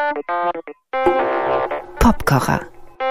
Popkocher.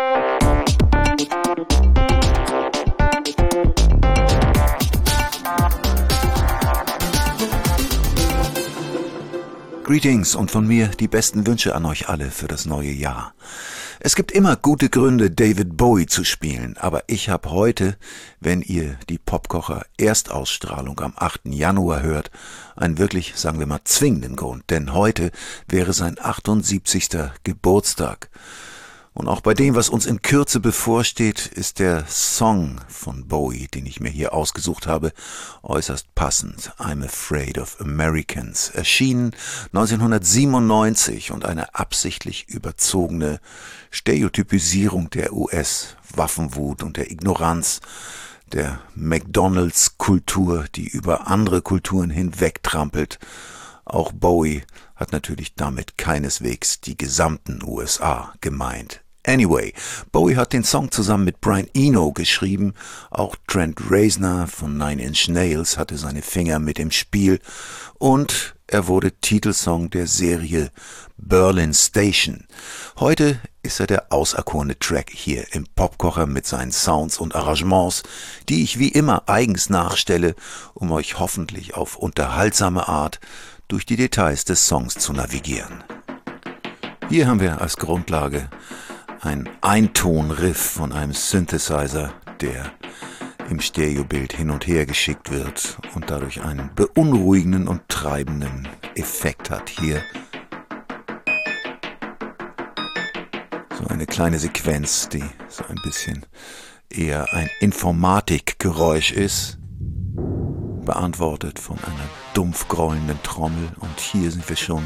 Greetings und von mir die besten Wünsche an euch alle für das neue Jahr. Es gibt immer gute Gründe, David Bowie zu spielen, aber ich habe heute, wenn ihr die Popkocher Erstausstrahlung am 8. Januar hört, einen wirklich, sagen wir mal, zwingenden Grund, denn heute wäre sein 78. Geburtstag. Und auch bei dem, was uns in Kürze bevorsteht, ist der Song von Bowie, den ich mir hier ausgesucht habe, äußerst passend. I'm Afraid of Americans, erschienen 1997 und eine absichtlich überzogene Stereotypisierung der US-Waffenwut und der Ignoranz der McDonalds-Kultur, die über andere Kulturen hinwegtrampelt. Auch Bowie hat natürlich damit keineswegs die gesamten USA gemeint. Anyway, Bowie hat den Song zusammen mit Brian Eno geschrieben. Auch Trent Reznor von Nine Inch Nails hatte seine Finger mit im Spiel. Und er wurde Titelsong der Serie Berlin Station. Heute ist er der auserkorene Track hier im Popkocher mit seinen Sounds und Arrangements, die ich wie immer eigens nachstelle, um euch hoffentlich auf unterhaltsame Art durch die Details des Songs zu navigieren. Hier haben wir als Grundlage ein Eintonriff von einem Synthesizer, der im Stereobild hin und her geschickt wird und dadurch einen beunruhigenden und treibenden Effekt hat. Hier so eine kleine Sequenz, die so ein bisschen eher ein Informatikgeräusch ist, beantwortet von einer dumpf grollenden Trommel. Und hier sind wir schon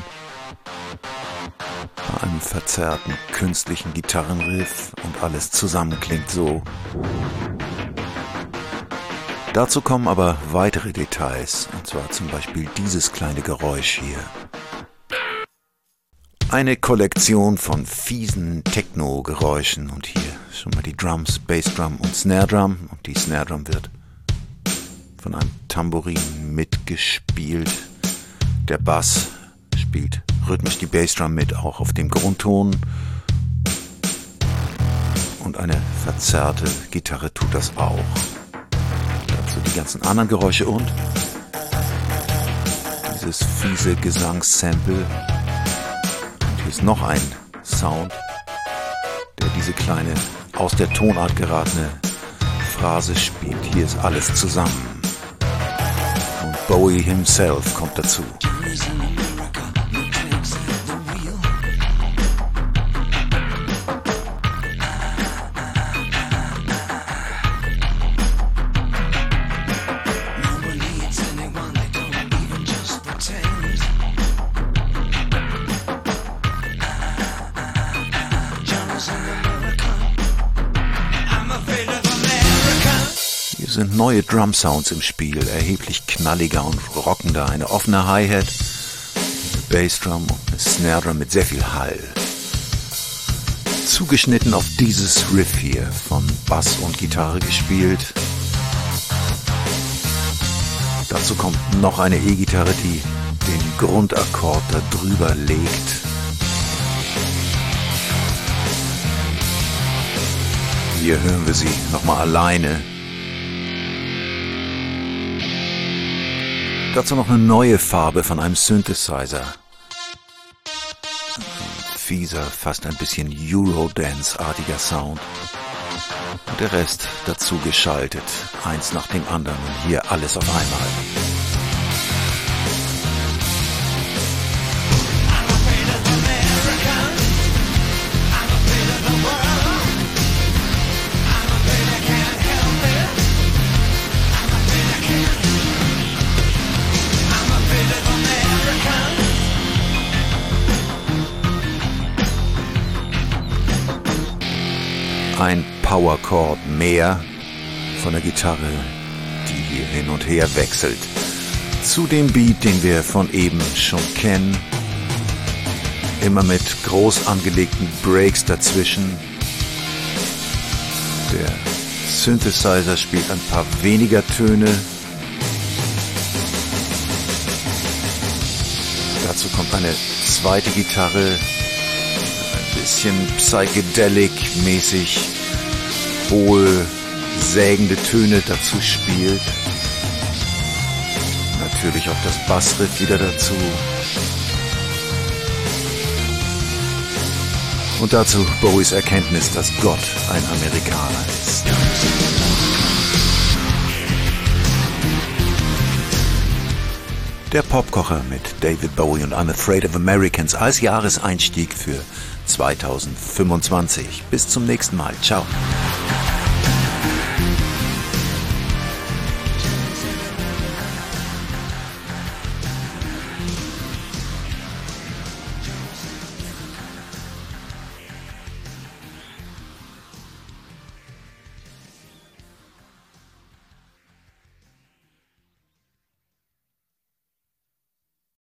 bei einem verzerrten künstlichen Gitarrenriff und alles zusammen klingt so. Dazu kommen aber weitere Details, und zwar zum Beispiel dieses kleine Geräusch hier. Eine Kollektion von fiesen Techno-Geräuschen und hier schon mal die Drums, Bassdrum und Snare Drum, und die Snare Drum wird von einem Tambourin mitgespielt. Der Bass spielt rhythmisch die Bassdrum mit, auch auf dem Grundton. Und eine verzerrte Gitarre tut das auch. Dazu die ganzen anderen Geräusche und dieses fiese Gesangssample. Und hier ist noch ein Sound, der diese kleine, aus der Tonart geratene Phrase spielt. Hier ist alles zusammen. Und Bowie himself kommt dazu. Sind neue Drum-Sounds im Spiel, erheblich knalliger und rockender, eine offene Hi-Hat, eine Bassdrum und eine Snare-Drum mit sehr viel Hall. Zugeschnitten auf dieses Riff hier, von Bass und Gitarre gespielt. Dazu kommt noch eine E-Gitarre, die den Grundakkord da drüber legt. Hier hören wir sie nochmal alleine. Dazu noch eine neue Farbe von einem Synthesizer. Ein fieser, fast ein bisschen Eurodance-artiger Sound. Und der Rest dazu geschaltet, eins nach dem anderen und hier alles auf einmal. Ein Powerchord mehr von der Gitarre, die hier hin und her wechselt. Zu dem Beat, den wir von eben schon kennen. Immer mit groß angelegten Breaks dazwischen. Der Synthesizer spielt ein paar weniger Töne. Dazu kommt eine zweite Gitarre, bisschen psychedelic-mäßig hohe, sägende Töne dazu spielt. Natürlich auch das Bassriff wieder dazu. Und dazu Bowies Erkenntnis, dass Gott ein Amerikaner ist. Der Popkocher mit David Bowie und I'm Afraid of Americans als Jahreseinstieg für 2025. Bis zum nächsten Mal. Ciao.